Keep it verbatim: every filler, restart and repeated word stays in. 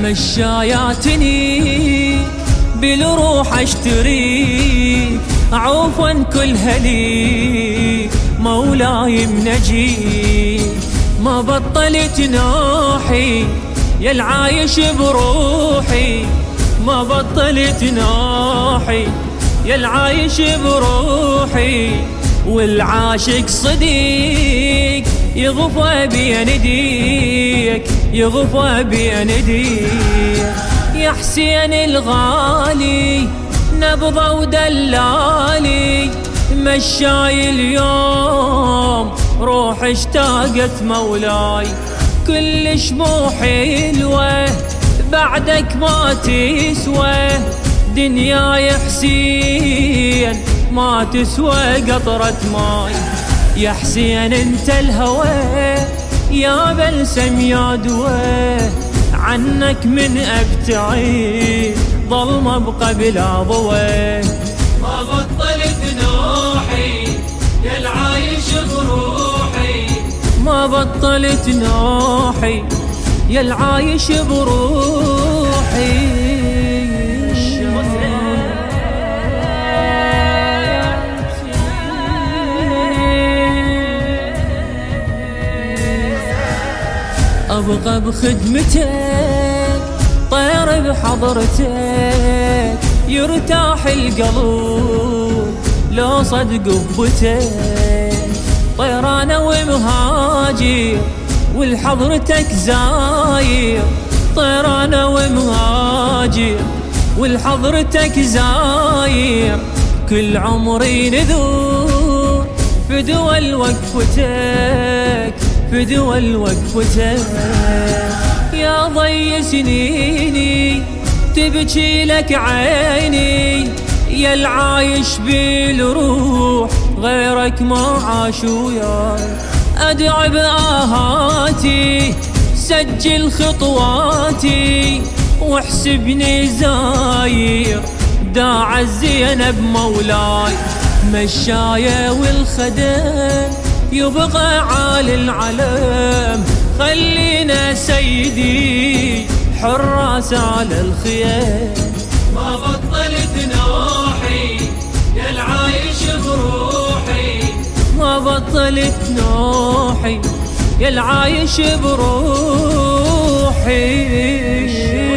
مشاياتني بالروح اشتريك، عفوا كلها ليك مولاي منجيك. ما بطلت ناحي يا العايش بروحي، ما بطلت ناحي يا العايش بروحي. والعاشق صديق يغفى بينديك، يغفى بينديك. يا حسين الغالي نبضة ودلالي، مشاي اليوم روح اشتاقت مولاي. كل شموع حلوة بعدك ما تسوى، دنيا يا حسين ما تسوى قطرة ماي. يا حسين انت الهوى يا بلسم يا دوى، عنك من ابتعد ظلم ابقى بلا ضوى. ما بطلت نوحي يا العايش بروحي، ما بطلت نوحي يا العايش بروحي. أبغى بخدمتك طير بحضرتك، يرتاح القلب لو صدق قبتك. طيرانة ومهاجر والحضرتك زاير، طيرانة ومهاجر والحضرتك زاير. كل عمري نذور في دول وقفتك، في دول وقفتك. يا ضي سنيني تبكي لك عيني، يا العايش بالروح غيرك ما عاش وياي. أدعى بآهاتي سجل خطواتي، واحسبني زاير داع الزينب مولاي. مشاية والخدم يبقى عالي العلم، خلينا سيدي حراس على الخيام. ما بطلت نوحي يا العايش بروحي، ما بطلت نوحي يا العايش بروحي.